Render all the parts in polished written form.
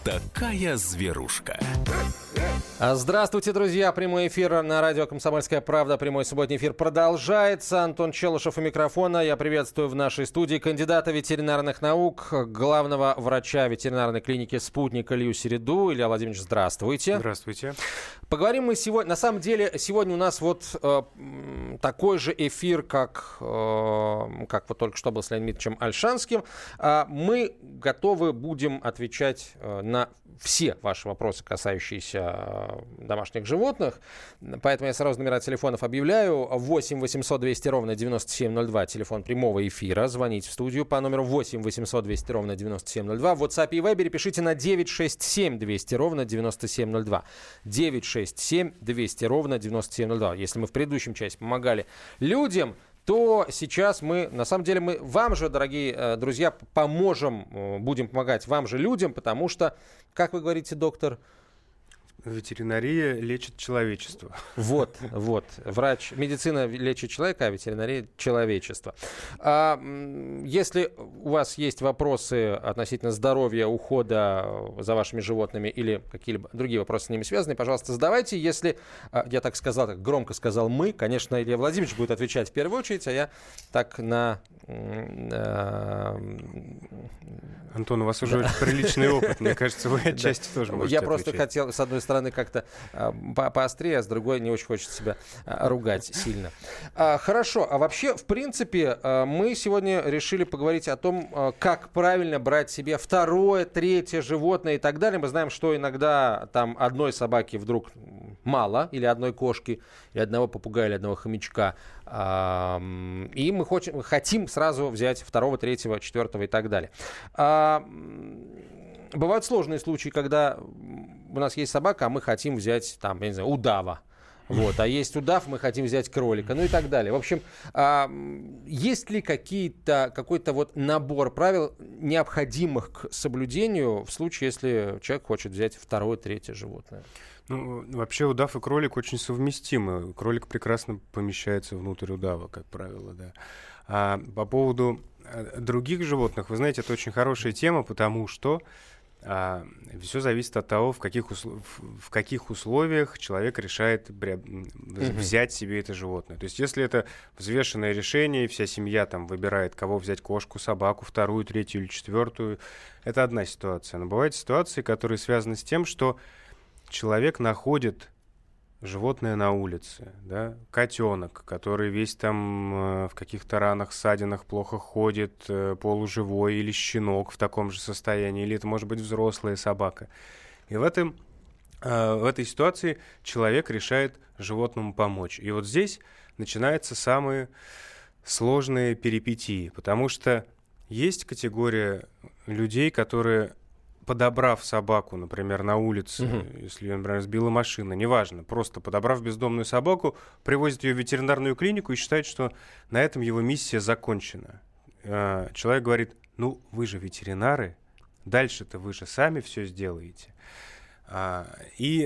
такая зверушка. Здравствуйте, друзья. Прямой эфир на радио «Комсомольская правда». Прямой субботний эфир продолжается. Антон Челышев у микрофона. Я приветствую в нашей студии кандидата ветеринарных наук, главного врача ветеринарной клиники «Спутник» Илью Середу. Илья Владимирович, здравствуйте. Здравствуйте. Поговорим мы сегодня... На самом деле, сегодня у нас вот такой же эфир, как вот только что был с Леонидом Ильичем Ольшанским. Мы готовы будем отвечать на все ваши вопросы, касающиеся домашних животных. Поэтому я сразу номера телефонов объявляю. 8 800 200 ровно 9702. Телефон прямого эфира. Звоните в студию по номеру 8 800 200 ровно 9702. В WhatsApp и Viber пишите на 967 200 ровно 9702. 967 200 ровно 9702. Если мы в предыдущем части помогали людям, то сейчас мы, на самом деле, мы вам же, дорогие друзья, поможем, будем помогать вам же, людям, потому что, как вы говорите, доктор? Ветеринария лечит человечество. Вот. Врач, медицина лечит человека, а ветеринария человечество. Если у вас есть вопросы относительно здоровья, ухода за вашими животными или какие-либо другие вопросы с ними связаны, пожалуйста, задавайте. Если, я так сказал, так громко сказал мы, конечно, Илья Владимирович будет отвечать в первую очередь, а я так на... Антон, у вас уже очень приличный опыт. Мне кажется, вы отчасти тоже можете Я отвечать. просто хотел, с одной стороны, как-то поострее, а с другой не очень хочется себя ругать сильно. Хорошо. А вообще, в принципе, мы сегодня решили поговорить о том, как правильно брать себе второе, третье животное и так далее. Мы знаем, что иногда там одной собаки вдруг мало, или одной кошки, или одного попугая, или одного хомячка. И мы хотим сразу взять второго, третьего, четвертого и так далее. Бывают сложные случаи, когда у нас есть собака, а мы хотим взять, там, я не знаю, удава. Вот, а есть удав, мы хотим взять кролика, ну и так далее. В общем, есть ли какой-то вот набор правил, необходимых к соблюдению в случае, если человек хочет взять второе, третье животное? Ну, вообще удав и кролик очень совместимы. Кролик прекрасно помещается внутрь удава, как правило, да. А по поводу других животных, вы знаете, это очень хорошая тема, потому что все зависит от того, в каких условиях человек решает взять себе это животное. То есть если это взвешенное решение, и вся семья там выбирает, кого взять: кошку, собаку, вторую, третью или четвертую, это одна ситуация. Но бывают ситуации, которые связаны с тем, что человек находит животное на улице, да? Котенок, который весь там в каких-то ранах, ссадинах, плохо ходит, полуживой, или щенок в таком же состоянии, или это может быть взрослая собака. И в этой ситуации человек решает животному помочь. И вот здесь начинаются самые сложные перипетии, потому что есть категория людей, которые, подобрав собаку, например, на улице, если ее, например, сбила машина, неважно, просто подобрав бездомную собаку, привозят ее в ветеринарную клинику и считают, что на этом его миссия закончена. Человек говорит: ну, вы же ветеринары, дальше-то вы же сами все сделаете. И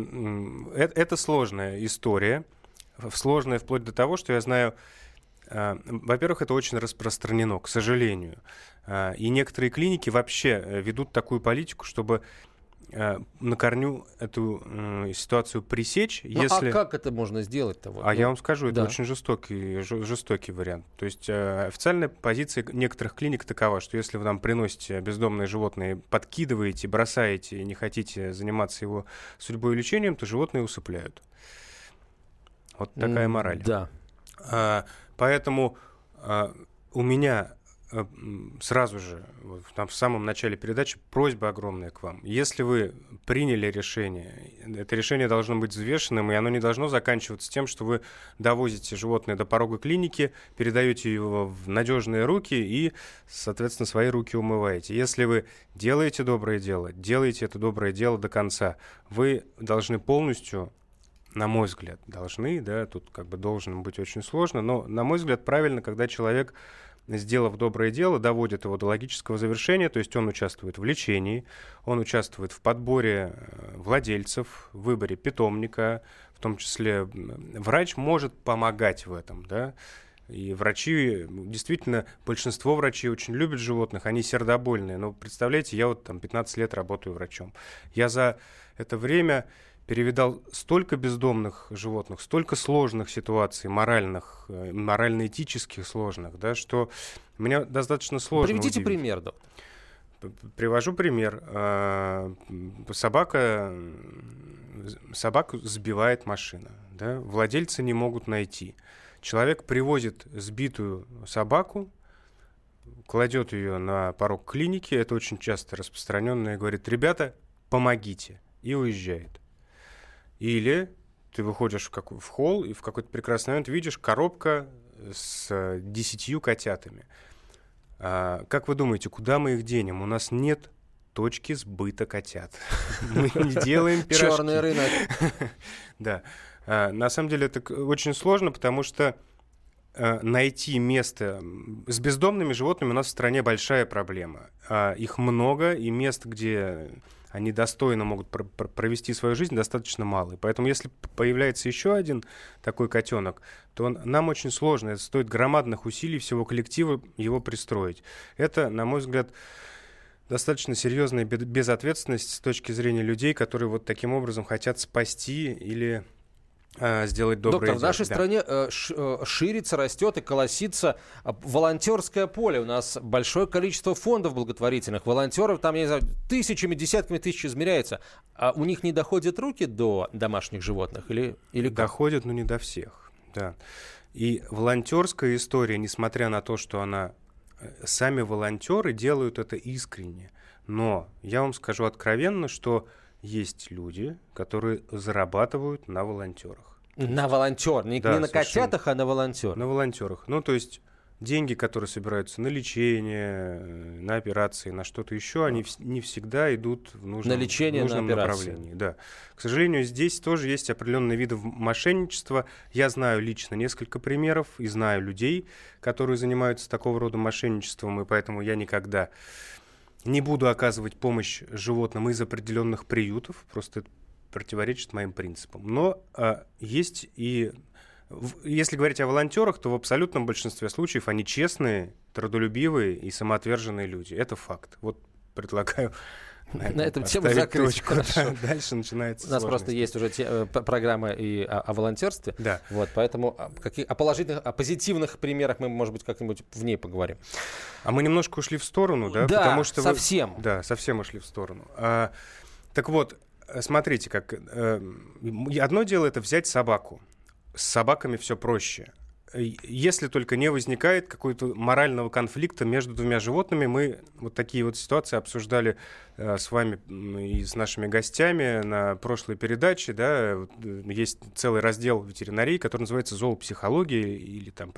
это сложная история, сложная вплоть до того, что я знаю, во-первых, это очень распространено, к сожалению. И некоторые клиники вообще ведут такую политику, чтобы на корню эту ситуацию пресечь. Если... А как это можно сделать-то? Я вам скажу, это очень жестокий вариант. То есть официальная позиция некоторых клиник такова, что если вы нам приносите бездомное животное, подкидываете, бросаете и не хотите заниматься его судьбой и лечением, то животное усыпляют. Вот такая мораль. Да. Поэтому у меня сразу же, там в самом начале передачи, просьба огромная к вам. Если вы приняли решение, это решение должно быть взвешенным, и оно не должно заканчиваться тем, что вы довозите животное до порога клиники, передаете его в надежные руки и, соответственно, свои руки умываете. Если вы делаете доброе дело, делаете это доброе дело до конца, вы должны полностью, на мой взгляд, тут как бы должен быть очень сложно, но, на мой взгляд, правильно, когда человек, сделав доброе дело, доводит его до логического завершения, то есть он участвует в лечении, он участвует в подборе владельцев, в выборе питомника, в том числе врач может помогать в этом, да. И врачи, действительно, большинство врачей очень любят животных, они сердобольные. Но представляете, я вот там 15 лет работаю врачом. Я за это время перевидал столько бездомных животных, столько сложных ситуаций, моральных, морально-этических сложных, да, что мне достаточно сложно Приведите удивить. пример, доктор. Привожу пример. Собаку сбивает машина. Да? Владельцы не могут найти. Человек привозит сбитую собаку, кладет ее на порог клиники, это очень часто распространенно, и говорит: ребята, помогите, и уезжает. Или ты выходишь в холл, и в какой-то прекрасный момент видишь коробка с 10 котятами. Как вы думаете, куда мы их денем? У нас нет точки сбыта котят. Мы не делаем пирожки. Черный рынок. Да. На самом деле это очень сложно, потому что найти место... С бездомными животными у нас в стране большая проблема. Их много, и мест, где они достойно могут провести свою жизнь, достаточно мало. И поэтому если появляется еще один такой котенок, то нам очень сложно. Это стоит громадных усилий всего коллектива его пристроить. Это, на мой взгляд, достаточно серьезная безответственность с точки зрения людей, которые вот таким образом хотят спасти или сделать доброе дело. Доктор, в нашей стране ширится, растет и колосится волонтерское поле. У нас большое количество фондов благотворительных. Волонтеров там, я не знаю, тысячами, десятками тысяч измеряется. А у них не доходят руки до домашних животных? Или как? Доходят, но не до всех. Да. И волонтерская история, несмотря на то, что сами волонтеры делают это искренне. Но я вам скажу откровенно, что есть люди, которые зарабатывают на волонтерах. На волонтер, не на котятах, а на волонтер. На волонтерах. Ну, то есть деньги, которые собираются на лечение, на операции, на что-то еще, они не всегда идут в нужном направлении. Да. К сожалению, здесь тоже есть определенные виды мошенничества. Я знаю лично несколько примеров и знаю людей, которые занимаются такого рода мошенничеством, и поэтому я никогда не буду оказывать помощь животным из определенных приютов, просто это противоречит моим принципам. Но есть и... Если говорить о волонтерах, то в абсолютном большинстве случаев они честные, трудолюбивые и самоотверженные люди. Это факт. Вот предлагаю на этом тему закрыть. Дальше начинается У нас просто есть уже программа и о волонтерстве. Да. Вот, поэтому о положительных, о позитивных примерах мы, может быть, как-нибудь в ней поговорим. А мы немножко ушли в сторону, да? Да, потому что совсем. Да, совсем ушли в сторону. Так вот, смотрите, как... Одно дело — это взять собаку. С собаками все проще. Если только не возникает какого-то морального конфликта между двумя животными. Мы вот такие вот ситуации обсуждали с вами и с нашими гостями на прошлой передаче. Да? Есть целый раздел ветеринарии, который называется «Зоопсихология» или там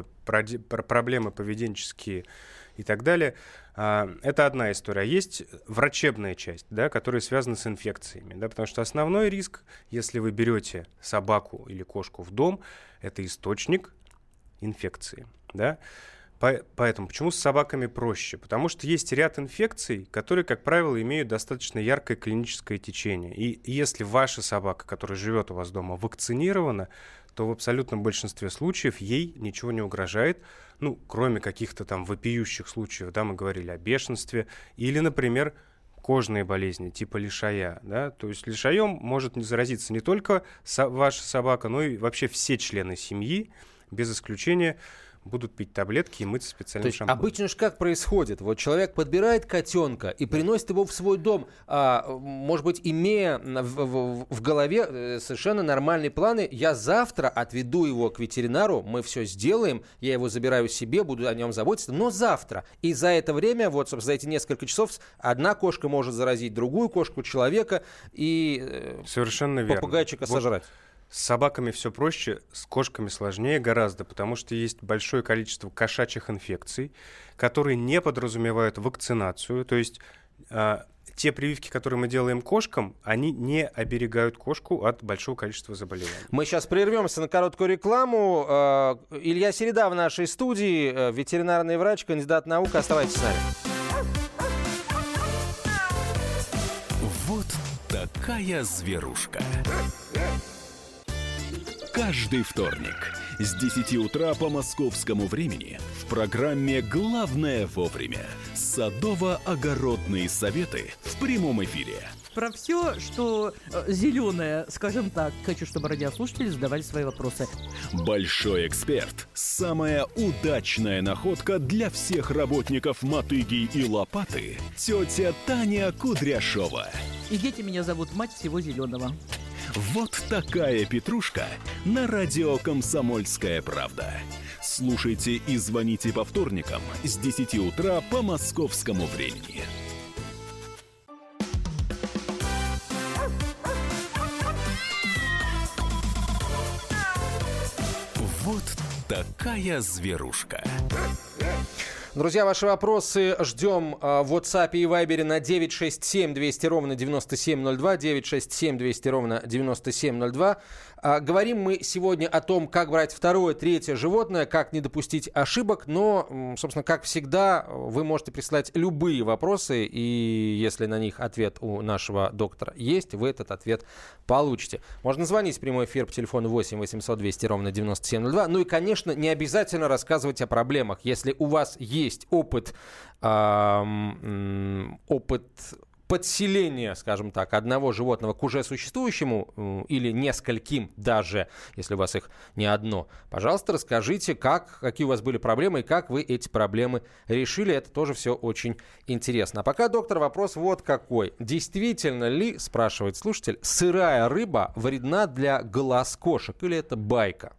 проблемы поведенческие и так далее. Это одна история. А есть врачебная часть, да, которая связана с инфекциями. Да, потому что основной риск, если вы берете собаку или кошку в дом, это источник инфекции. Да? Поэтому почему с собаками проще? Потому что есть ряд инфекций, которые, как правило, имеют достаточно яркое клиническое течение. И если ваша собака, которая живет у вас дома, вакцинирована, то в абсолютном большинстве случаев ей ничего не угрожает, ну, кроме каких-то там вопиющих случаев, да, мы говорили о бешенстве, или, например, кожные болезни типа лишая, да, то есть лишаем может не заразиться не только ваша собака, но и вообще все члены семьи, без исключения, будут пить таблетки и мыться специальным шампунем. Обычно же как происходит? Вот человек подбирает котенка и приносит его в свой дом, может быть, имея в голове совершенно нормальные планы. Я завтра отведу его к ветеринару, мы все сделаем, я его забираю себе, буду о нем заботиться, но завтра. И за это время, вот, собственно, за эти несколько часов одна кошка может заразить другую кошку, человека и совершенно верно. Попугайчика сожрать. С собаками все проще, с кошками сложнее гораздо, потому что есть большое количество кошачьих инфекций, которые не подразумевают вакцинацию. То есть те прививки, которые мы делаем кошкам, они не оберегают кошку от большого количества заболеваний. Мы сейчас прервемся на короткую рекламу. Илья Середа в нашей студии, ветеринарный врач, кандидат наук. Оставайтесь с нами. Вот такая зверушка. Каждый вторник С 10 утра по московскому времени в программе «Главное вовремя» садово-огородные советы в прямом эфире. Про все, что зеленое, скажем так. Хочу, чтобы радиослушатели задавали свои вопросы. Большой эксперт. Самая удачная находка для всех работников мотыги и лопаты. Тетя Таня Кудряшова. И дети меня зовут мать всего зеленого. Вот такая петрушка на радио «Комсомольская правда». Слушайте и звоните по вторникам с 10 утра по московскому времени. Вот такая зверушка. Друзья, ваши вопросы ждем в WhatsApp и Viber на 967-200-97-02, 967-200-97-02. Говорим мы сегодня о том, как брать второе, третье животное, как не допустить ошибок, но, собственно, как всегда, вы можете присылать любые вопросы, и если на них ответ у нашего доктора есть, вы этот ответ получите. Можно звонить в прямой эфир по телефону 8 800 200 ровно 9702. Ну и, конечно, не обязательно рассказывать о проблемах. Если у вас есть опыт подселения, скажем так, одного животного к уже существующему или нескольким даже, если у вас их не одно, пожалуйста, расскажите, какие у вас были проблемы и как вы эти проблемы решили. Это тоже все очень интересно. А пока, доктор, вопрос вот какой. Действительно ли, спрашивает слушатель, сырая рыба вредна для глаз кошек или это байка?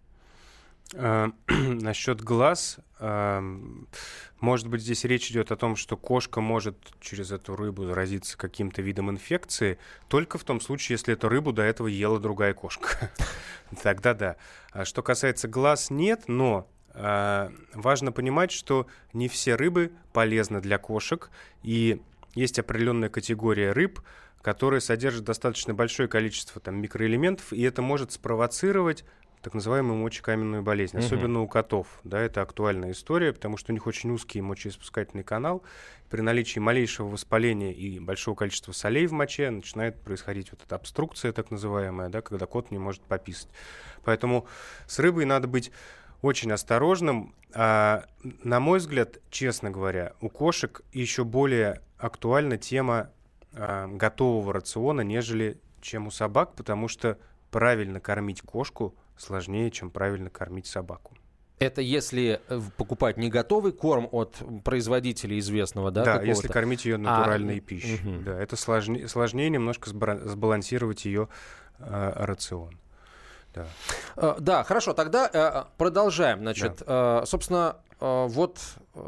Насчет глаз, может быть, здесь речь идет о том, что кошка может через эту рыбу заразиться каким-то видом инфекции, только в том случае, если эту рыбу до этого ела другая кошка. Тогда да. Что касается глаз, нет, но важно понимать, что не все рыбы полезны для кошек, и есть определенная категория рыб, которые содержат достаточно большое количество микроэлементов, и это может спровоцировать так называемую мочекаменную болезнь, особенно у котов. Да, это актуальная история, потому что у них очень узкий мочеиспускательный канал. При наличии малейшего воспаления и большого количества солей в моче начинает происходить вот эта обструкция, так называемая, да, когда кот не может пописать. Поэтому с рыбой надо быть очень осторожным. На мой взгляд, честно говоря, у кошек еще более актуальна тема готового рациона, нежели чем у собак, потому что правильно кормить кошку сложнее, чем правильно кормить собаку. Это если покупать не готовый корм от производителя известного, да? Да, если кормить ее натуральной пищей. Да, это сложнее немножко сбалансировать ее рацион. Да. Да, хорошо, тогда продолжаем. Значит, собственно, вот...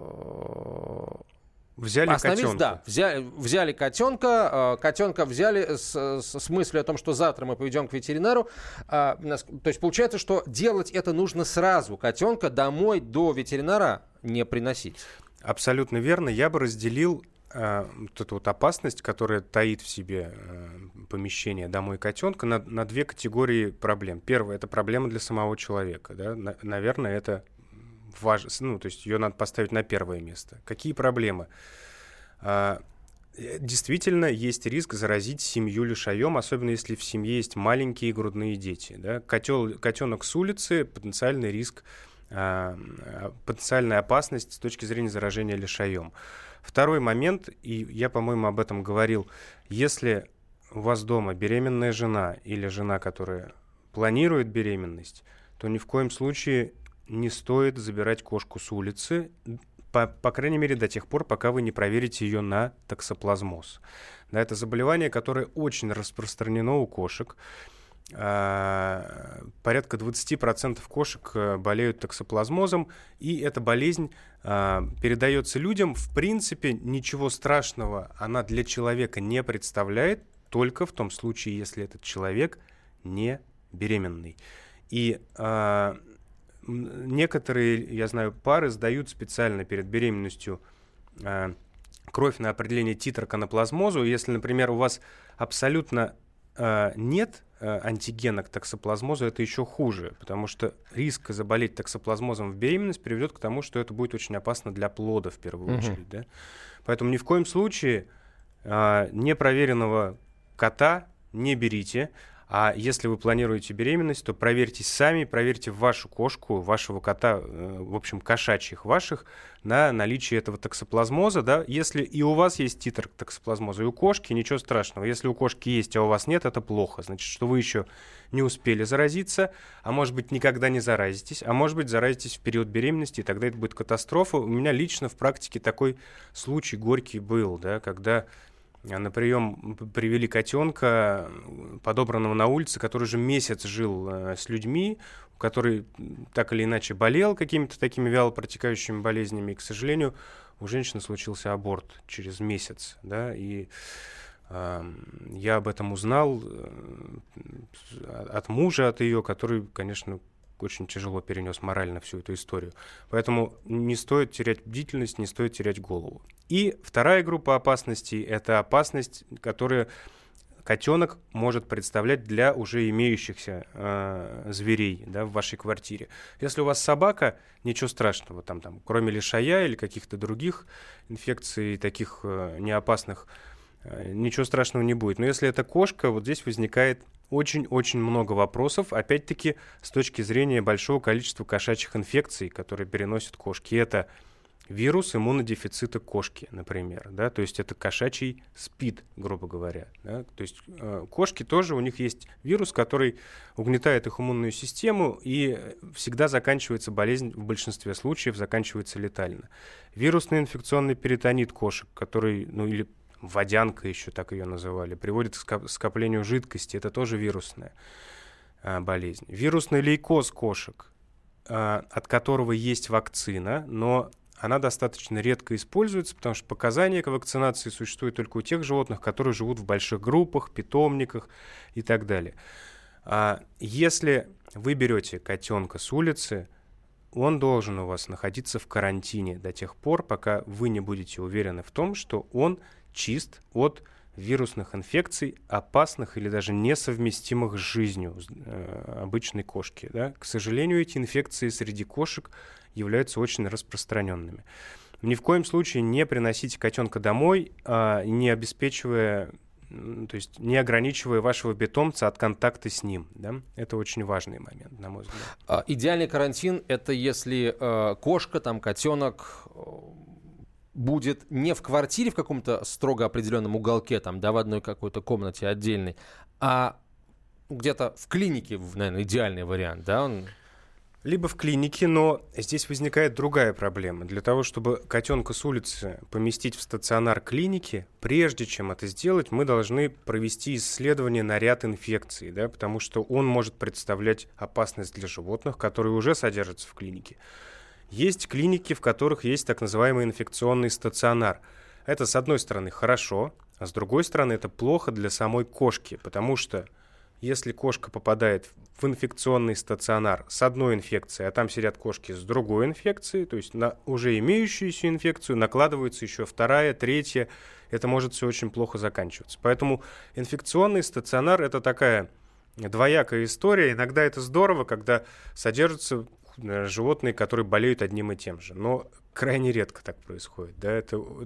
Взяли котенка. Да, взяли котенка. Котенка взяли с мыслью о том, что завтра мы поведем к ветеринару. То есть получается, что делать это нужно сразу. Котенка домой до ветеринара не приносить. Абсолютно верно. Я бы разделил вот эту вот опасность, которая таит в себе помещение домой котенка, на две категории проблем. Первая — это проблема для самого человека. Да? Наверное, это важно, то есть ее надо поставить на первое место. Какие проблемы? Действительно, есть риск заразить семью лишаем, особенно если в семье есть маленькие грудные дети. Да? Котенок с улицы — потенциальный риск, потенциальная опасность с точки зрения заражения лишаем. Второй момент, и я, по-моему, об этом говорил, если у вас дома беременная жена или жена, которая планирует беременность, то ни в коем случае не стоит забирать кошку с улицы, по крайней мере, до тех пор, пока вы не проверите ее на токсоплазмоз. Да, это заболевание, которое очень распространено у кошек. Порядка 20% кошек болеют токсоплазмозом, и эта болезнь передается людям. В принципе, ничего страшного она для человека не представляет, только в том случае, если этот человек не беременный. И некоторые, я знаю, пары сдают специально перед беременностью кровь на определение титра к анаплазмозу. Если, например, у вас абсолютно нет антигена к токсоплазмозу, это еще хуже, потому что риск заболеть токсоплазмозом в беременность приведет к тому, что это будет очень опасно для плода в первую очередь. Да? Поэтому ни в коем случае непроверенного кота не берите. А если вы планируете беременность, то проверьтесь сами, проверьте вашу кошку, вашего кота, в общем, кошачьих ваших, на наличие этого токсоплазмоза, да. Если и у вас есть титр токсоплазмоза, и у кошки, ничего страшного. Если у кошки есть, а у вас нет, это плохо. Значит, что вы еще не успели заразиться, а может быть, никогда не заразитесь, а может быть, заразитесь в период беременности, и тогда это будет катастрофа. У меня лично в практике такой случай горький был, да, когда на привели котенка, подобранного на улице, который уже месяц жил с людьми, который так или иначе болел какими-то такими вялопротекающими болезнями. И, к сожалению, у женщины случился аборт через месяц. Да, и я об этом узнал от мужа, от ее, который, конечно, очень тяжело перенес морально всю эту историю. Поэтому не стоит терять бдительность, не стоит терять голову. И вторая группа опасностей — это опасность, которую котенок может представлять для уже имеющихся зверей, да, в вашей квартире. Если у вас собака, ничего страшного, там, кроме лишая или каких-то других инфекций, таких неопасных, ничего страшного не будет. Но если это кошка, вот здесь возникает очень-очень много вопросов, опять-таки, с точки зрения большого количества кошачьих инфекций, которые переносят кошки. Это вирус иммунодефицита кошки, например, да, то есть это кошачий СПИД, грубо говоря, да? То есть кошки тоже, у них есть вирус, который угнетает их иммунную систему, и всегда заканчивается болезнь, в большинстве случаев заканчивается летально. Вирусный инфекционный перитонит кошек, который, или водянка еще так ее называли, приводит к скоплению жидкости, это тоже вирусная болезнь. Вирусный лейкоз кошек, от которого есть вакцина, но она достаточно редко используется, потому что показания к вакцинации существуют только у тех животных, которые живут в больших группах, питомниках и так далее. Если вы берете котенка с улицы, он должен у вас находиться в карантине до тех пор, пока вы не будете уверены в том, что он чист от вирусных инфекций, опасных или даже несовместимых с жизнью обычной кошки. Да? К сожалению, эти инфекции среди кошек являются очень распространенными. Ни в коем случае не приносите котенка домой, не обеспечивая, то есть не ограничивая вашего питомца от контакта с ним. Да? Это очень важный момент, на мой взгляд. Идеальный карантин — это если кошка, котенок будет не в квартире в каком-то строго определенном уголке, в одной какой-то комнате отдельной, а где-то в клинике, наверное, идеальный вариант, да? Либо в клинике, но здесь возникает другая проблема. Для того, чтобы котенка с улицы поместить в стационар клиники, прежде чем это сделать, мы должны провести исследование на ряд инфекций, да, потому что он может представлять опасность для животных, которые уже содержатся в клинике. Есть клиники, в которых есть так называемый инфекционный стационар. Это, с одной стороны, хорошо, а с другой стороны, это плохо для самой кошки, потому что если кошка попадает в инфекционный стационар с одной инфекцией, а там сидят кошки с другой инфекцией, то есть на уже имеющуюся инфекцию накладывается еще вторая, третья, это может все очень плохо заканчиваться. Поэтому инфекционный стационар — это такая двоякая история. Иногда это здорово, когда содержатся животные, которые болеют одним и тем же. Но крайне редко так происходит. Да?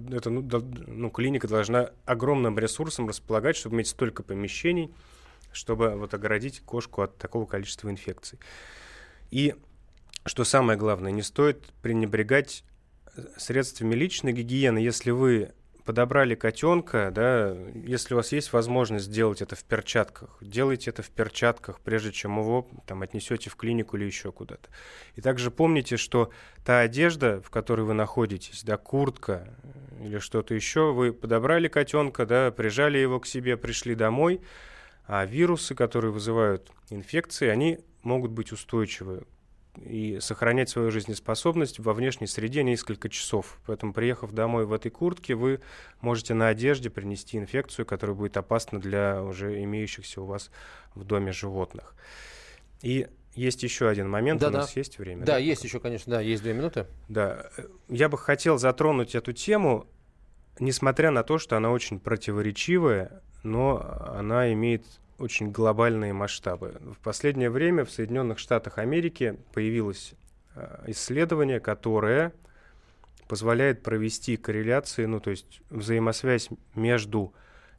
Клиника должна огромным ресурсом располагать, чтобы иметь столько помещений, чтобы оградить кошку от такого количества инфекций. И, что самое главное, не стоит пренебрегать средствами личной гигиены. Если вы подобрали котенка, да, если у вас есть возможность сделать это в перчатках, делайте это в перчатках, прежде чем его отнесете в клинику или еще куда-то. И также помните, что та одежда, в которой вы находитесь, да, куртка или что-то еще, вы подобрали котенка, да, прижали его к себе, пришли домой, а вирусы, которые вызывают инфекции, они могут быть устойчивы и сохранять свою жизнеспособность во внешней среде несколько часов. Поэтому, приехав домой в этой куртке, вы можете на одежде принести инфекцию, которая будет опасна для уже имеющихся у вас в доме животных. И есть еще один момент. У нас есть время? Да, есть еще, конечно, есть 2 минуты. Да, я бы хотел затронуть эту тему, несмотря на то, что она очень противоречивая, но она имеет очень глобальные масштабы. В последнее время в Соединенных Штатах Америки появилось исследование, которое позволяет провести корреляции, то есть взаимосвязь между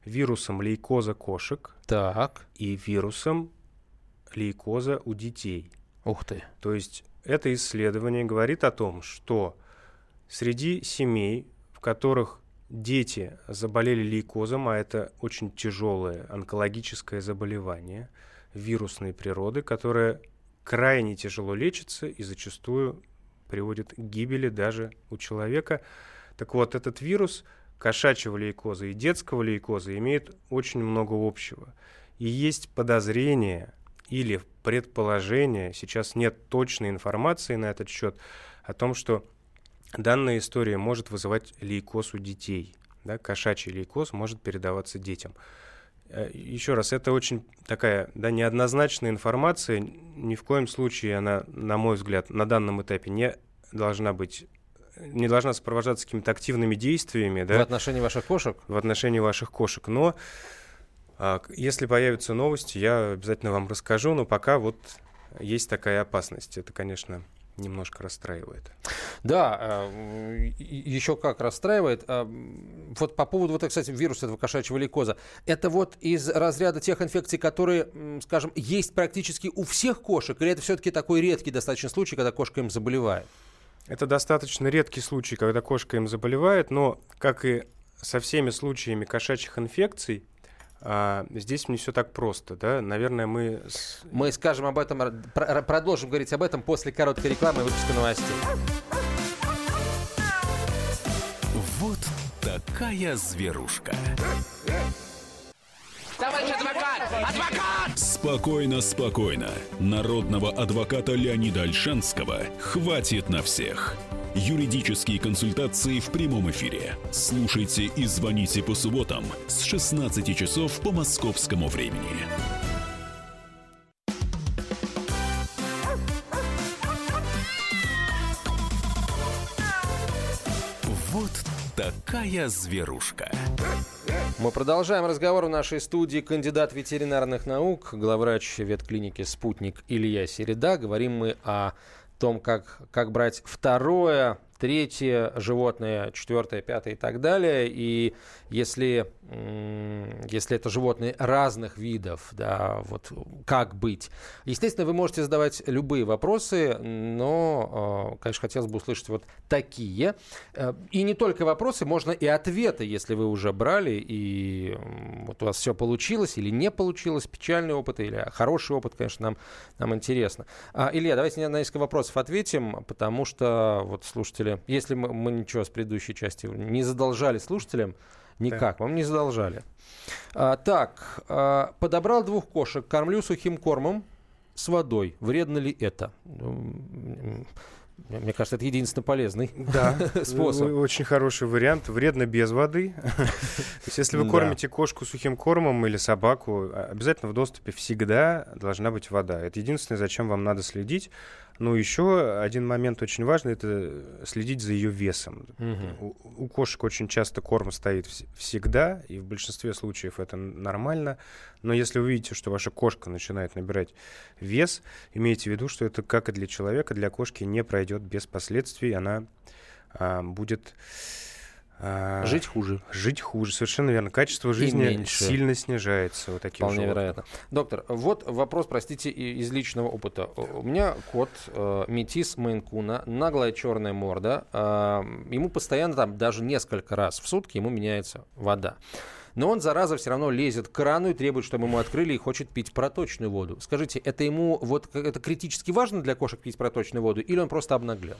вирусом лейкоза кошек и вирусом лейкоза у детей. Ух ты. То есть это исследование говорит о том, что среди семей, в которых дети заболели лейкозом, а это очень тяжелое онкологическое заболевание вирусной природы, которое крайне тяжело лечится и зачастую приводит к гибели даже у человека. Так вот, этот вирус кошачьего лейкоза и детского лейкоза имеет очень много общего. И есть подозрение или предположение, сейчас нет точной информации на этот счет, о том, что данная история может вызывать лейкоз у детей. Да? Кошачий лейкоз может передаваться детям. Еще раз, это очень такая неоднозначная информация. Ни в коем случае она, на мой взгляд, на данном этапе не должна сопровождаться какими-то активными действиями. Да? В отношении ваших кошек? В отношении ваших кошек. Но если появятся новости, я обязательно вам расскажу. Но пока вот есть такая опасность. Это, конечно, немножко расстраивает. Да, еще как расстраивает. Вот по поводу, кстати, вируса этого кошачьего лейкоза. Это вот из разряда тех инфекций, которые, скажем, есть практически у всех кошек? Или это все-таки такой редкий достаточно случай, когда кошка им заболевает? Это достаточно редкий случай, когда кошка им заболевает, но, как и со всеми случаями кошачьих инфекций, здесь не все так просто, да? Наверное, мы скажем об этом, продолжим говорить об этом после короткой рекламы и выпуска новостей. Вот такая зверушка. Товарищ адвокат! Адвокат! Спокойно, спокойно. Народного адвоката Леонида Ольшанского хватит на всех. Юридические консультации в прямом эфире. Слушайте и звоните по субботам с 16 часов по московскому времени. Вот такая зверушка. Мы продолжаем разговор в нашей студии. Кандидат ветеринарных наук, главврач ветклиники «Спутник» Илья Середа. Говорим мы о том, как брать второе, третье животное, четвертое, пятое и так далее. И если это животные разных видов, да, вот как быть. Естественно, вы можете задавать любые вопросы, но, конечно, хотелось бы услышать вот такие. И не только вопросы, можно и ответы, если вы уже брали, и вот у вас все получилось или не получилось, печальный опыт или хороший опыт, конечно, нам интересно. Илья, давайте на несколько вопросов ответим, потому что вот слушатели, если мы ничего с предыдущей части не задолжали слушателям, никак, вам не задолжали. Подобрал 2 кошек, кормлю сухим кормом с водой. Вредно ли это? Мне кажется, это единственно полезный способ. Очень хороший вариант. Вредно без воды. То есть, если вы кормите кошку сухим кормом или собаку, обязательно в доступе всегда должна быть вода. Это единственное, зачем вам надо следить. Ну, еще один момент очень важный — это следить за ее весом. У кошек очень часто корм стоит всегда, и в большинстве случаев это нормально. Но если вы видите, что ваша кошка начинает набирать вес, имейте в виду, что это, как и для человека, для кошки не пройдет без последствий. Она будет... Жить хуже. Жить хуже, совершенно верно. Качество жизни сильно снижается. Вот такие вполне вероятно. Доктор, вот вопрос, простите, из личного опыта. У меня кот, метис Мейн-куна, наглая черная морда. Ему постоянно, даже несколько раз в сутки ему меняется вода. Но он, зараза, все равно лезет к крану и требует, чтобы ему открыли, и хочет пить проточную воду. Скажите, это ему это критически важно для кошек пить проточную воду, или он просто обнаглел?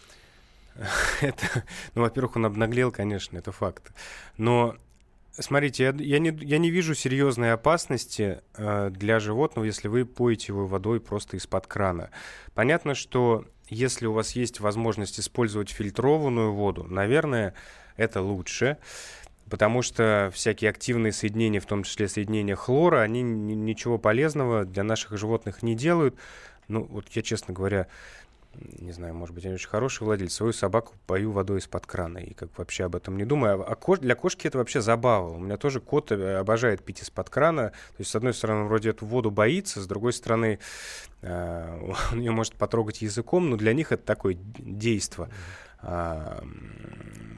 Во-первых, он обнаглел, конечно, это факт. Но, смотрите, я не вижу серьезной опасности для животного, если вы поете его водой просто из-под крана. Понятно, что если у вас есть возможность использовать фильтрованную воду, наверное, это лучше, потому что всякие активные соединения, в том числе соединения хлора, они ничего полезного для наших животных не делают. Ну, вот я, честно говоря, не знаю, может быть, я не очень хороший владелец, свою собаку пою водой из-под крана и как вообще об этом не думаю. Для кошки это вообще забава. У меня тоже кот обожает пить из-под крана. То есть, с одной стороны, он вроде эту воду боится, с другой стороны, он ее может потрогать языком, но для них это такое действо.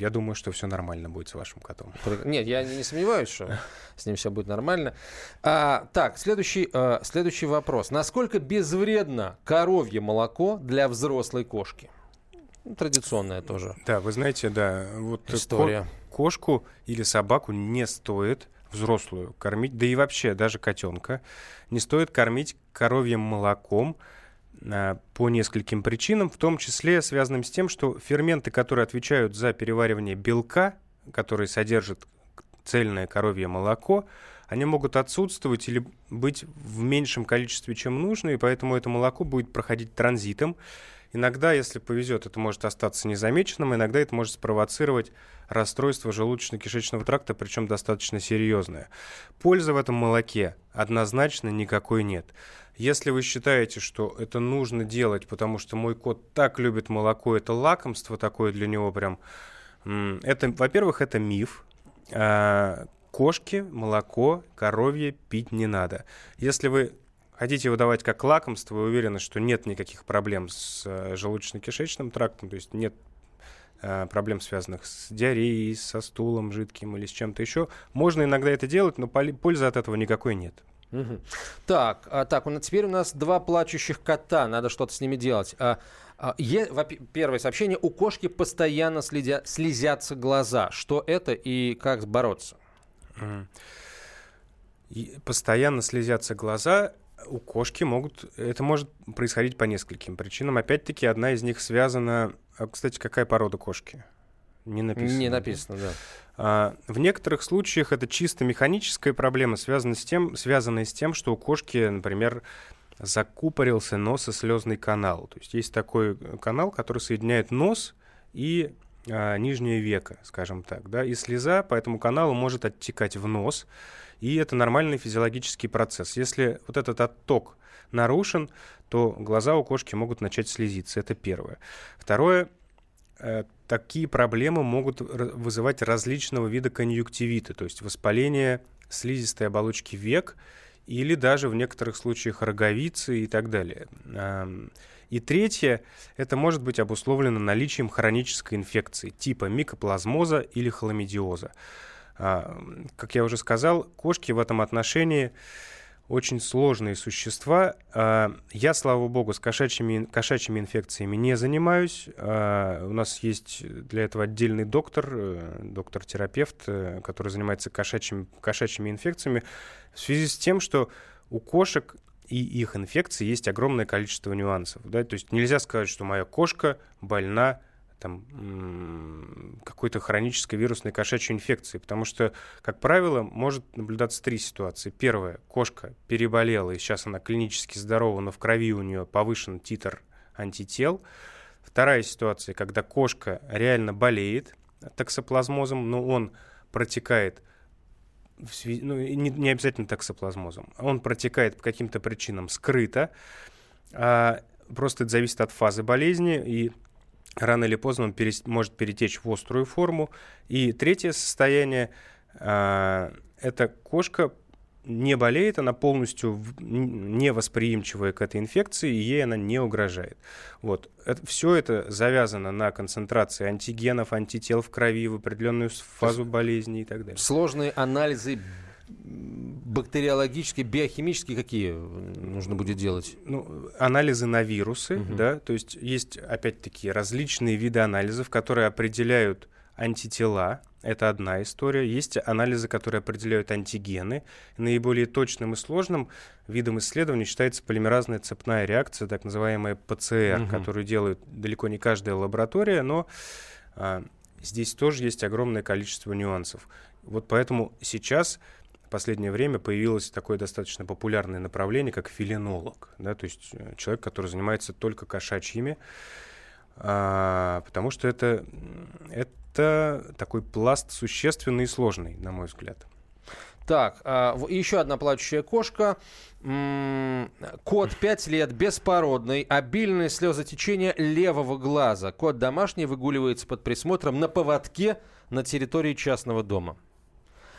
я думаю, что все нормально будет с вашим котом. Нет, я не сомневаюсь, что с ним все будет нормально. Так, следующий вопрос. Насколько безвредно коровье молоко для взрослой кошки? Традиционная тоже. Да, вы знаете, да, вот история. Кошку или собаку не стоит взрослую кормить, да и вообще даже котенка, не стоит кормить коровьим молоком по нескольким причинам, в том числе связанным с тем, что ферменты, которые отвечают за переваривание белка, который содержит цельное коровье молоко, они могут отсутствовать или быть в меньшем количестве, чем нужно, и поэтому это молоко будет проходить транзитом. Иногда, если повезет, это может остаться незамеченным, иногда это может спровоцировать расстройство желудочно-кишечного тракта, причем достаточно серьезное. Пользы в этом молоке однозначно никакой нет. Если вы считаете, что это нужно делать, потому что мой кот так любит молоко, это лакомство такое для него прям, во-первых, это миф. Кошки, молоко, коровье пить не надо. Если вы хотите его давать как лакомство, вы уверены, что нет никаких проблем с желудочно-кишечным трактом, то есть нет проблем, связанных с диареей, со стулом жидким или с чем-то еще. Можно иногда это делать, но пользы от этого никакой нет. Угу. Так, теперь у нас 2 плачущих кота, надо что-то с ними делать. Первое сообщение. У кошки постоянно слезятся глаза. Что это и как бороться? Постоянно слезятся глаза. У кошки это может происходить по нескольким причинам. Опять-таки, одна из них связана... Кстати, какая порода кошки? Не написано. Не написано, да. В некоторых случаях это чисто механическая проблема, связанная с тем, что у кошки, например, закупорился носослезный канал. То есть такой канал, который соединяет нос и нижнее веко, скажем так. Да? И слеза по этому каналу может оттекать в нос. И это нормальный физиологический процесс. Если вот этот отток нарушен, то глаза у кошки могут начать слезиться. Это первое. Второе. Такие проблемы могут вызывать различного вида конъюнктивиты, то есть воспаление слизистой оболочки век или даже в некоторых случаях роговицы и так далее. И третье, это может быть обусловлено наличием хронической инфекции типа микоплазмоза или хламидиоза. Как я уже сказал, кошки в этом отношении очень сложные существа. Я, слава богу, с кошачьими инфекциями не занимаюсь. У нас есть для этого отдельный доктор-терапевт, который занимается кошачьими инфекциями, в связи с тем, что у кошек и их инфекций есть огромное количество нюансов. Да? То есть нельзя сказать, что моя кошка больна какой-то хронической вирусной кошачьей инфекции, потому что, как правило, может наблюдаться 3 ситуации. Первая, кошка переболела, и сейчас она клинически здорова, но в крови у нее повышен титр антител. Вторая ситуация, когда кошка реально болеет токсоплазмозом, но он протекает, не обязательно токсоплазмозом, он протекает по каким-то причинам скрыто, просто это зависит от фазы болезни, и рано или поздно он может перетечь в острую форму. И третье состояние это кошка не болеет, она полностью невосприимчивая к этой инфекции, и ей она не угрожает. Все это завязано на концентрации антигенов, антител в крови в определенную фазу болезни и так далее. Сложные анализы бактериологические, биохимические какие нужно будет делать? Анализы на вирусы, да, то есть опять-таки различные виды анализов, которые определяют антитела, это одна история. Есть анализы, которые определяют антигены. Наиболее точным и сложным видом исследований считается полимеразная цепная реакция, так называемая ПЦР, которую делает далеко не каждая лаборатория, но здесь тоже есть огромное количество нюансов. Поэтому сейчас в последнее время появилось такое достаточно популярное направление, как фелинолог, да, то есть человек, который занимается только кошачьими, потому что это такой пласт существенный и сложный, на мой взгляд. Так, еще одна плачущая кошка. Кот 5 лет, беспородный, обильное слезотечение левого глаза. Кот домашний выгуливается под присмотром на поводке на территории частного дома.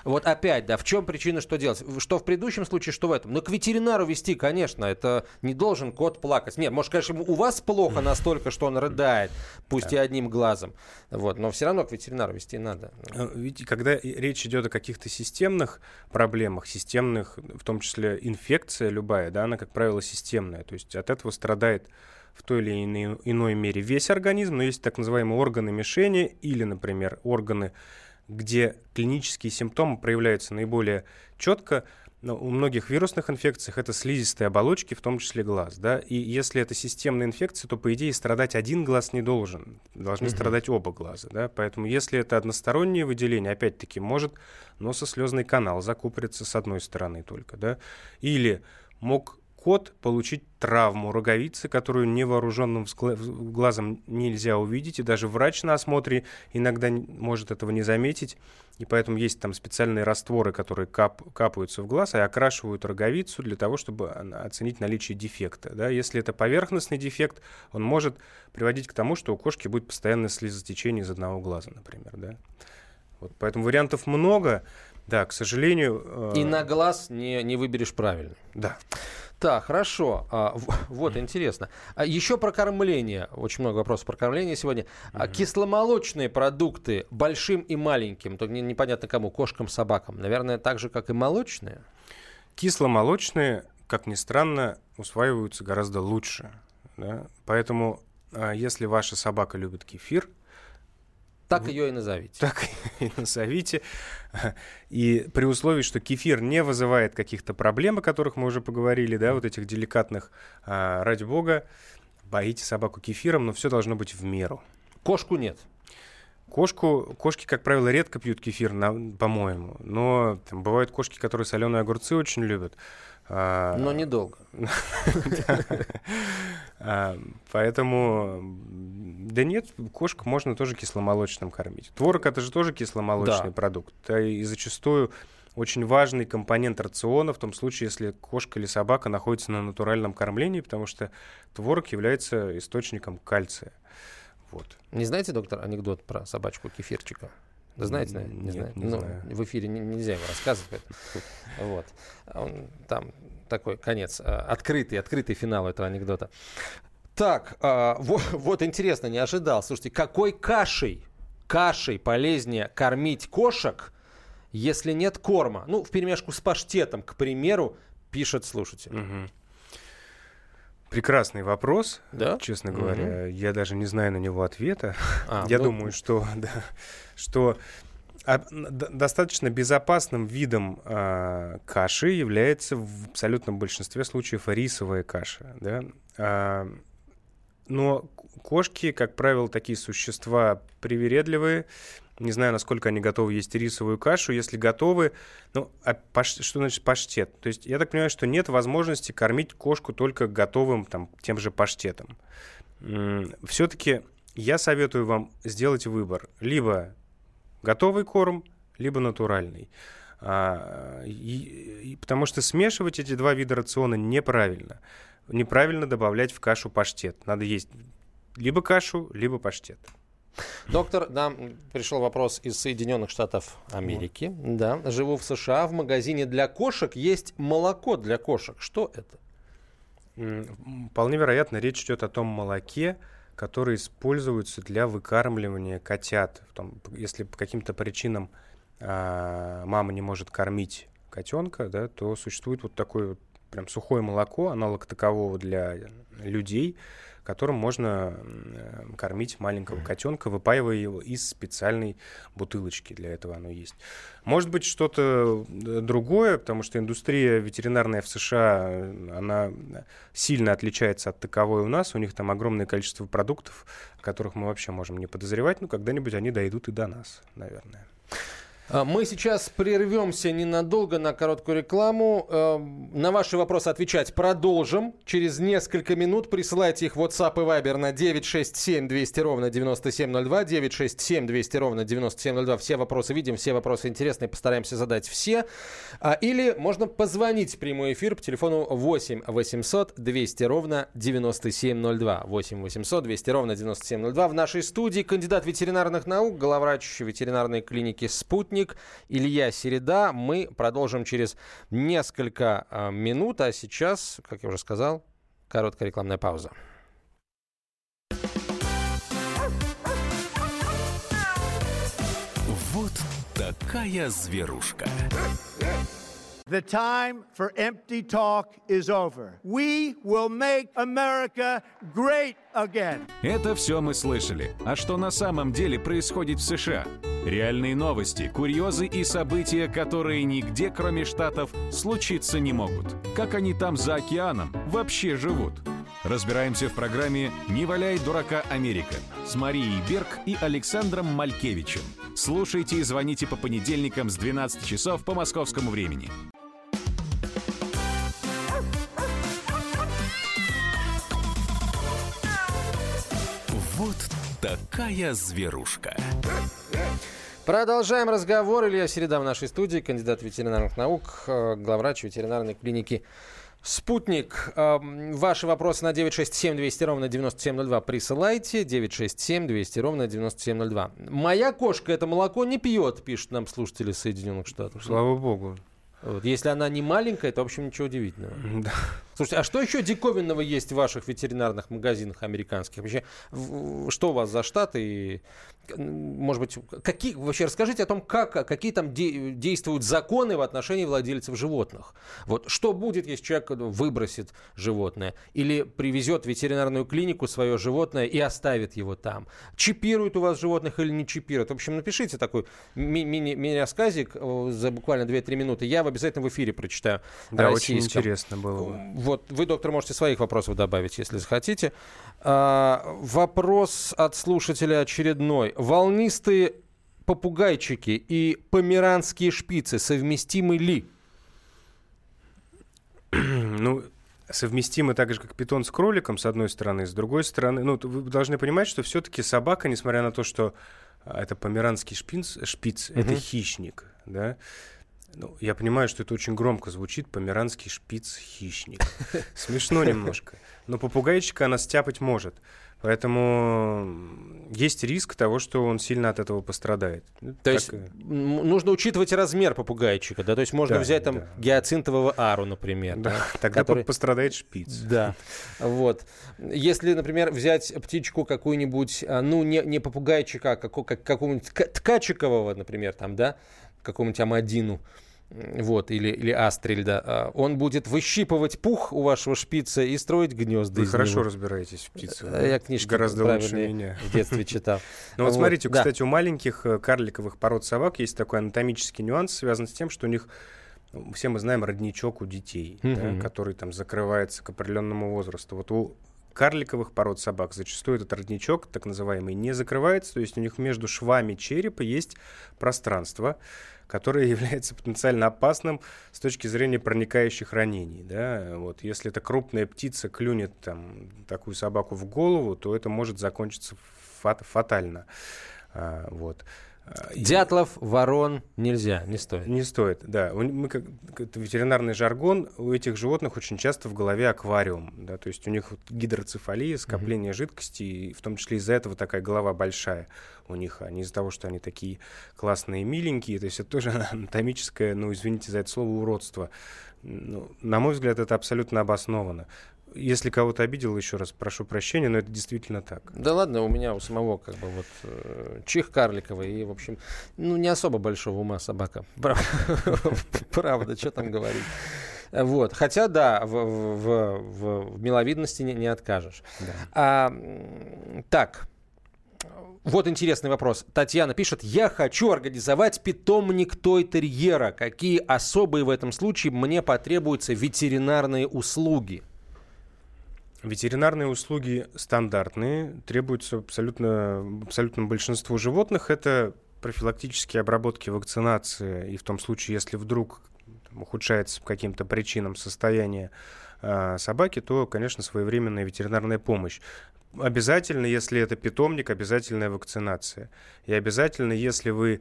Вот опять, да, в чем причина, что делать? Что в предыдущем случае, что в этом? Но к ветеринару вести, конечно, это не должен кот плакать. Нет, может, конечно, у вас плохо настолько, что он рыдает, пусть и одним глазом. Вот, но все равно к ветеринару вести надо. Видите, когда речь идет о каких-то системных проблемах, системных, в том числе инфекция любая, да, она, как правило, системная. То есть от этого страдает в той или иной мере весь организм, но есть так называемые органы мишени или, например, органы, где клинические симптомы проявляются наиболее четко. Но у многих вирусных инфекций это слизистые оболочки, в том числе глаз. Да? И если это системная инфекция, то, по идее, страдать один глаз не должен. Должны страдать оба глаза. Да? Поэтому если это одностороннее выделение, опять-таки, может носослезный канал закупориться с одной стороны только. Да? Или мог кот получить травму роговицы, которую невооруженным глазом нельзя увидеть, и даже врач на осмотре иногда может этого не заметить, и поэтому есть там специальные растворы, которые капаются в глаз и окрашивают роговицу для того, чтобы оценить наличие дефекта. Да? Если это поверхностный дефект, он может приводить к тому, что у кошки будет постоянное слезотечение из одного глаза, например. Да? Вот, поэтому вариантов много. Да, к сожалению... И на глаз не выберешь правильно. Да. Так, хорошо. Вот, интересно. Еще про кормление. Очень много вопросов про кормление сегодня. Кисломолочные продукты большим и маленьким, только непонятно кому, кошкам, собакам, наверное, так же, как и молочные? Кисломолочные, как ни странно, усваиваются гораздо лучше. Да? Поэтому, если ваша собака любит кефир, так ее и назовите. Так и назовите. И при условии, что кефир не вызывает каких-то проблем, о которых мы уже поговорили, да, вот этих деликатных, ради бога, поите собаку кефиром, но все должно быть в меру. Кошку нет. Кошки, как правило, редко пьют кефир, по-моему. Но там бывают кошки, которые соленые огурцы очень любят. Но недолго. Поэтому, да нет, кошек можно тоже кисломолочным кормить. Творог — это же тоже кисломолочный продукт. И зачастую очень важный компонент рациона в том случае, если кошка или собака находится на натуральном кормлении, потому что творог является источником кальция. Вот. Не знаете, доктор, анекдот про собачку кефирчика? Да знаете, наверное? Не знаю. В эфире нельзя его рассказывать. Вот. Там такой конец. Открытый финал этого анекдота. Так, вот интересно, не ожидал. Слушайте, какой кашей полезнее кормить кошек, если нет корма? Ну, вперемешку с паштетом, к примеру, пишет слушатель. Угу. Прекрасный вопрос, да? Честно говоря. Я даже не знаю на него ответа. Я думаю, что достаточно безопасным видом каши является в абсолютном большинстве случаев рисовая каша. Да? Но кошки, как правило, такие существа привередливые. Не знаю, насколько они готовы есть рисовую кашу. Если готовы, что значит паштет? То есть я так понимаю, что нет возможности кормить кошку только готовым тем же паштетом. Все-таки я советую вам сделать выбор. Либо готовый корм, либо натуральный. Потому что смешивать эти два вида рациона неправильно. Неправильно добавлять в кашу паштет. Надо есть либо кашу, либо паштет. Доктор, нам пришел вопрос из Соединенных Штатов Америки. Да, живу в США. В магазине для кошек есть молоко для кошек. Что это? Вполне вероятно, речь идет о том молоке, которое используется для выкармливания котят. Если по каким-то причинам мама не может кормить котенка, да, то существует вот такое вот прям сухое молоко, аналог такового для людей, которым можно кормить маленького котенка, выпаивая его из специальной бутылочки. Для этого оно есть. Может быть, что-то другое, потому что индустрия ветеринарная в США, она сильно отличается от таковой у нас. У них там огромное количество продуктов, о которых мы вообще можем не подозревать, но когда-нибудь они дойдут и до нас, наверное. Мы сейчас прервемся ненадолго на короткую рекламу. На ваши вопросы отвечать продолжим. Через несколько минут присылайте их в WhatsApp и Viber на 967-200-97-02. 967-200-97-02. Все вопросы видим, все вопросы интересные. Постараемся задать все. Или можно позвонить в прямой эфир по телефону 8 800 200 97-02. 8 800 200 97-02. В нашей студии кандидат ветеринарных наук, главврач ветеринарной клиники «Спутник» «Спутник», Илья Середа. Мы продолжим через несколько минут, а сейчас, как я уже сказал, короткая рекламная пауза. Вот такая зверушка. The time for empty talk is over. We will make America great again. Это все мы слышали. А что на самом деле происходит в США? Реальные новости, курьезы и события, которые нигде, кроме Штатов, случиться не могут. Как они там за океаном вообще живут? Разбираемся в программе «Не валяй дурака, Америка» с Марией Берг и Александром Малькевичем. Слушайте и звоните по понедельникам с 12 часов по московскому времени. Вот такая зверушка. Продолжаем разговор. Илья Середа в нашей студии, кандидат ветеринарных наук, главврач ветеринарной клиники «Спутник». Ваши вопросы на 967-200-97-02 присылайте. 967-200-97-02. «Моя кошка это молоко не пьет», пишут нам слушатели Соединенных Штатов. Слава богу. Вот. Если она не маленькая, то, в общем, ничего удивительного. Да. Слушайте, а что еще диковинного есть в ваших ветеринарных магазинах американских? Вообще, что у вас за штаты? И, может быть, вообще расскажите о том, какие там действуют законы в отношении владельцев животных. Вот что будет, если человек выбросит животное или привезет в ветеринарную клинику свое животное и оставит его там? Чипируют у вас животных или не чипируют? В общем, напишите такой мини-рассказик за буквально 2-3 минуты. Я обязательно в эфире прочитаю. Да, очень интересно было бы. Вот, вы, доктор, можете своих вопросов добавить, если захотите. Вопрос от слушателя очередной. Волнистые попугайчики и померанские шпицы совместимы ли? Ну, совместимы так же, как питон с кроликом, с одной стороны. С другой стороны, вы должны понимать, что все-таки собака, несмотря на то, что это померанский шпиц, это хищник, да? Ну, я понимаю, что это очень громко звучит. Померанский шпиц-хищник. Смешно немножко. Но попугайчика она стяпать может. Поэтому есть риск того, что он сильно от этого пострадает. То есть нужно учитывать размер попугайчика, да? То есть можно взять там гиацинтового ару, например. Да, тогда пострадает шпиц. Да, вот. Если, например, взять птичку какую-нибудь, не попугайчика, а какого-нибудь ткачикового, например, там, да, какому-нибудь амадину, вот, или астрельда, он будет выщипывать пух у вашего шпица и строить гнезда. Вы хорошо разбираетесь в птицах. Я книжки гораздо лучше меня в детстве читал. Ну вот смотрите, кстати, у маленьких карликовых пород собак есть такой анатомический нюанс, связан с тем, что у них, все мы знаем, родничок у детей, да, который там закрывается к определенному возрасту. Вот у карликовых пород собак зачастую этот родничок, так называемый, не закрывается, то есть у них между швами черепа есть пространство, которое является потенциально опасным с точки зрения проникающих ранений. Да? Вот, если эта крупная птица клюнет там, такую собаку в голову, то это может закончиться фатально. Вот. Дятлов, ворон нельзя, не стоит. Не стоит, да. Это ветеринарный жаргон, у этих животных очень часто в голове аквариум, да, то есть у них вот гидроцефалия, скопление жидкости, и в том числе из-за этого такая голова большая у них, а не из-за того, что они такие классные, миленькие, то есть это тоже анатомическое, извините за это слово, уродство. На мой взгляд, это абсолютно обосновано. Если кого-то обидел, еще раз прошу прощения, но это действительно так. Да ладно, у меня у самого чих карликовый и, в общем, не особо большого ума собака. Правда, что там говорить. Вот. Хотя, да, в миловидности не откажешь. Да. Так. Вот интересный вопрос. Татьяна пишет: я хочу организовать питомник той-терьера. Какие особые в этом случае мне потребуются ветеринарные услуги? Ветеринарные услуги стандартные, требуются абсолютно большинству животных. Это профилактические обработки, вакцинация, и в том случае, если вдруг ухудшается по каким-то причинам состояние собаки, то, конечно, своевременная ветеринарная помощь. обязательно, если это питомник, обязательная вакцинация. И обязательно, если вы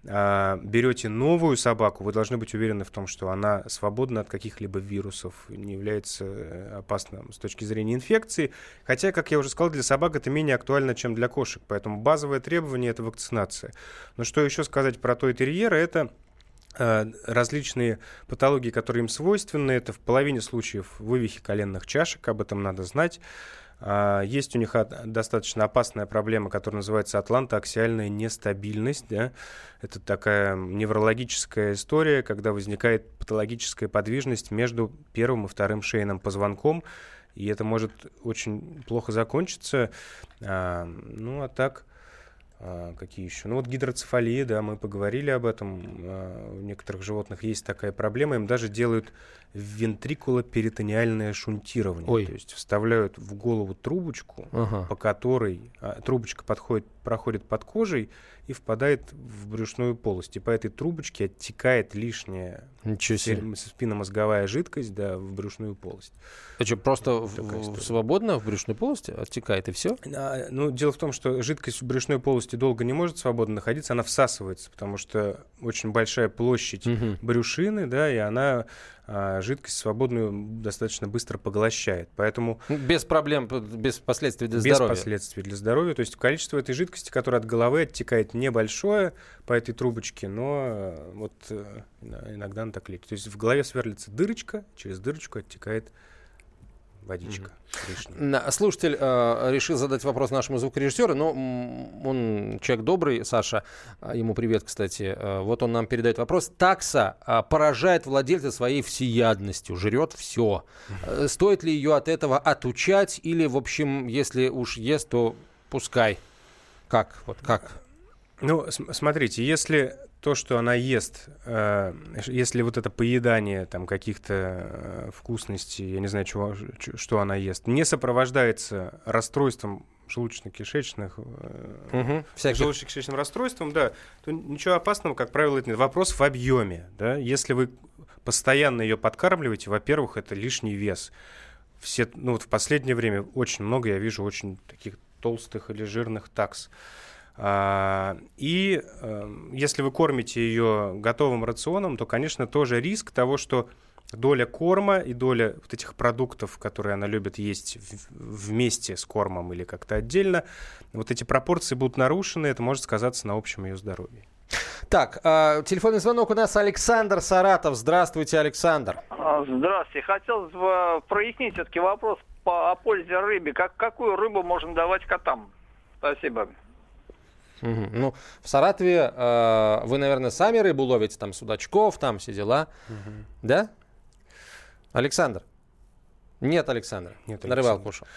берете новую собаку, вы должны быть уверены в том, что она свободна от каких-либо вирусов, не является опасным с точки зрения инфекции. Хотя, как я уже сказал, для собак это менее актуально, чем для кошек. Поэтому базовое требование — это вакцинация. Но что еще сказать про той-терьера? Это различные патологии, которые им свойственны. Это в половине случаев вывихи коленных чашек, об этом надо знать. Есть у них достаточно опасная проблема, которая называется атлантоаксиальная нестабильность. Да? Это такая неврологическая история, когда возникает патологическая подвижность между первым и вторым шейным позвонком, и это может очень плохо закончиться. Ну, а так, какие еще? Ну, вот гидроцефалия, да, мы поговорили об этом. У некоторых животных есть такая проблема, им даже делают вентрикулоперитониальное шунтирование. То есть вставляют в голову трубочку, по которой трубочка проходит под кожей и впадает в брюшную полость. И по этой трубочке оттекает лишняя спинномозговая жидкость, да, в брюшную полость. Это что, просто свободно в брюшную полость оттекает, и все? Ну, дело в том, что жидкость в брюшной полости долго не может свободно находиться, она всасывается, потому что очень большая площадь брюшины, да, и она жидкость свободную достаточно быстро поглощает. Поэтому без проблем, без последствий для здоровья. Без последствий для здоровья. То есть количество этой жидкости, которая от головы оттекает, небольшое по этой трубочке, но вот иногда она так летит. То есть в голове сверлится дырочка, через дырочку оттекает водичка. Слушатель решил задать вопрос нашему звукорежиссеру, но он человек добрый, Саша, ему привет, кстати. Вот он нам передает вопрос. Такса поражает владельца своей всеядностью, жрет все. Стоит ли ее от этого отучать или, в общем, если уж ест, то пускай? Как? Вот как? Ну, смотрите, если то, что она ест, если вот это поедание там каких-то вкусностей, я не знаю, что она ест, не сопровождается расстройством желудочно-кишечным расстройством, да, то ничего опасного, как правило, это нет. Вопрос в объеме, да. Если вы постоянно ее подкармливаете, во-первых, это лишний вес. Ну вот в последнее время очень много я вижу очень таких толстых или жирных такс. И если вы кормите ее готовым рационом, то, конечно, тоже риск того, что доля корма и доля вот этих продуктов, которые она любит есть вместе с кормом или как-то отдельно, вот эти пропорции будут нарушены, это может сказаться на общем ее здоровье. Так, телефонный звонок у нас Александр, Саратов. Здравствуйте, Александр. Здравствуйте. Хотелось бы прояснить все-таки вопрос о пользе рыбы. Какую рыбу можно давать котам? Спасибо. Ну, в Саратове вы, наверное, сами рыбу ловите, там, судачков, там все дела. Да? Александр? Нет, Александра. Нет, на рыбалку ушел.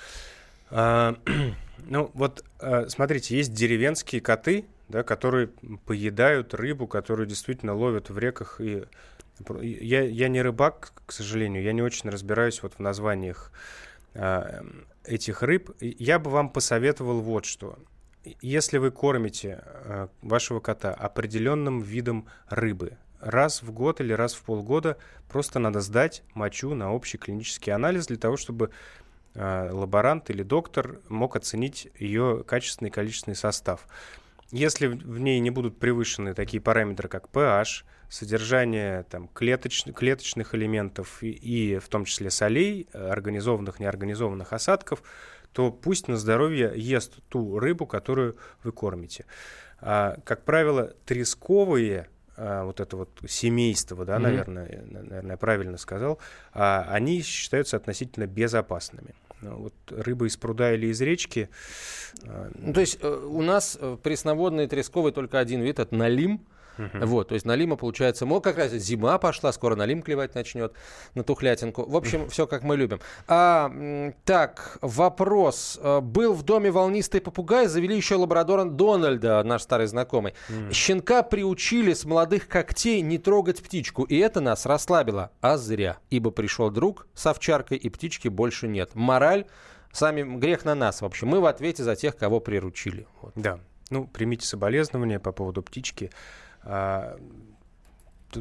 Ну, вот, смотрите, есть деревенские коты, да, которые поедают рыбу, которую действительно ловят в реках. И я не рыбак, к сожалению, я не очень разбираюсь вот в названиях этих рыб. Я бы вам посоветовал вот что. Если вы кормите вашего кота определенным видом рыбы, раз в год или раз в полгода просто надо сдать мочу на общий клинический анализ для того, чтобы лаборант или доктор мог оценить ее качественный и количественный состав. Если в ней не будут превышены такие параметры, как pH, содержание там, клеточных элементов и в том числе солей, организованных, неорганизованных осадков, то пусть на здоровье ест ту рыбу, которую вы кормите. Как правило, тресковые, вот это вот семейство, да, наверное, я правильно сказал, они считаются относительно безопасными. Вот рыба из пруда или из речки... Ну, то есть у нас пресноводный тресковый только один вид, это налим. Вот, то есть налима, получается, как раз зима пошла, скоро налим клевать начнет на тухлятинку. В общем, все как мы любим. Так, вопрос. Был в доме волнистый попугай, завели еще лабрадора Дональда, наш старый знакомый. Щенка приучили с молодых когтей не трогать птичку, и это нас расслабило. А зря, ибо пришел друг с овчаркой, и птички больше нет. Мораль, грех на нас, в общем. Мы в ответе за тех, кого приручили. Вот. Да, ну, примите соболезнования по поводу птички. Тут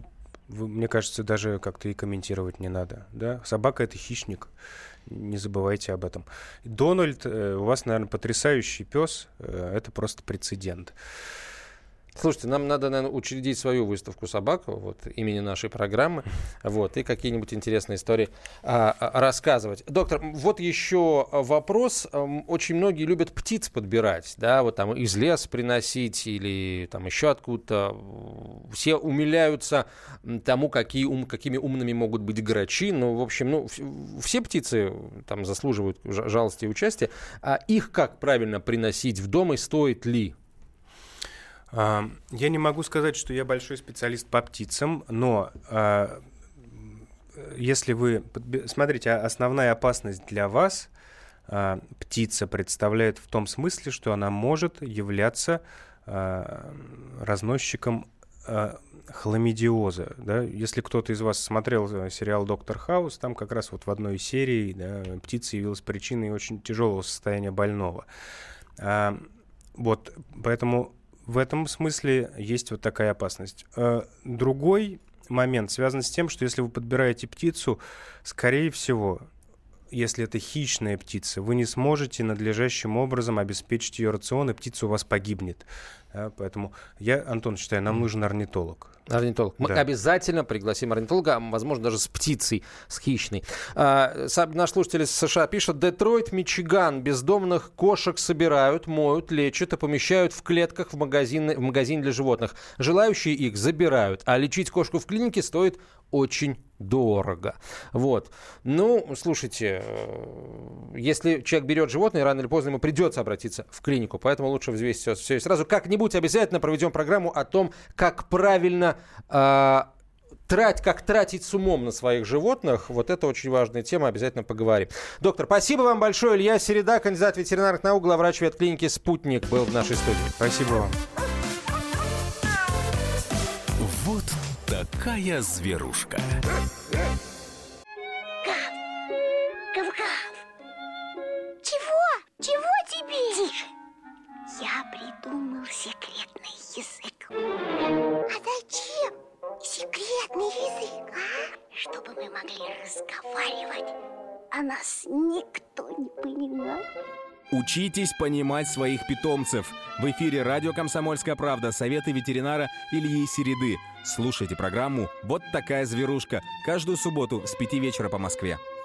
мне кажется, даже как-то и комментировать не надо. Да? Собака — это хищник. Не забывайте об этом. Дональд, у вас, наверное, потрясающий пес. Это просто прецедент. Слушайте, нам надо, наверное, учредить свою выставку собак, вот, имени нашей программы, вот, и какие-нибудь интересные истории рассказывать. Доктор, вот еще вопрос. Очень многие любят птиц подбирать, да, вот там из леса приносить или там еще откуда-то. Все умиляются тому, какими умными могут быть грачи. Ну, в общем, все птицы там заслуживают жалости и участия. А их как правильно приносить в дом и стоит ли? Я не могу сказать, что я большой специалист по птицам, но если вы... Смотрите, основная опасность для вас птица представляет в том смысле, что она может являться разносчиком хламидиоза. Да? Если кто-то из вас смотрел сериал «Доктор Хаус», там как раз вот в одной из серий, да, птица явилась причиной очень тяжелого состояния больного. Вот, поэтому... В этом смысле есть вот такая опасность. Другой момент связан с тем, что если вы подбираете птицу, скорее всего, если это хищная птица, вы не сможете надлежащим образом обеспечить ее рацион, и птица у вас погибнет. Да, поэтому я, Антон, считаю, нам нужен орнитолог. Орнитолог. Мы обязательно пригласим орнитолога, возможно, даже с птицей, с хищной. Наш слушатель из США пишет: Детройт, Мичиган. Бездомных кошек собирают, моют, лечат и помещают в клетках в магазин для животных. Желающие их забирают, а лечить кошку в клинике стоит очень дорого. Вот. Ну, слушайте, если человек берет животное, рано или поздно ему придется обратиться в клинику, поэтому лучше взвесить все и сразу. Как-нибудь обязательно проведем программу о том, как правильно тратить с умом на своих животных. Вот это очень важная тема, обязательно поговорим. Доктор, спасибо вам большое. Илья Середа, кандидат ветеринарных наук, главврач ветклиники «Спутник», был в нашей студии. Спасибо вам. Вот такая зверушка. Гав-гав. Чего тебе? Тише. Я придумал секретный язык. А зачем секретный язык, а? Чтобы мы могли разговаривать, а нас никто не понимал. Учитесь понимать своих питомцев. В эфире радио «Комсомольская правда». Советы ветеринара Ильи Середы. Слушайте программу «Вот такая зверушка» каждую субботу с 5 вечера по Москве.